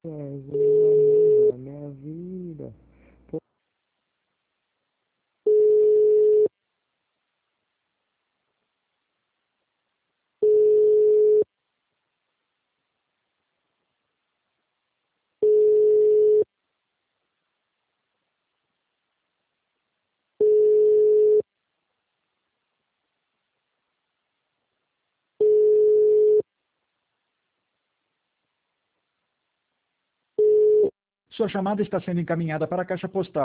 És o amor da minha vida. Sua chamada está sendo encaminhada para a caixa postal.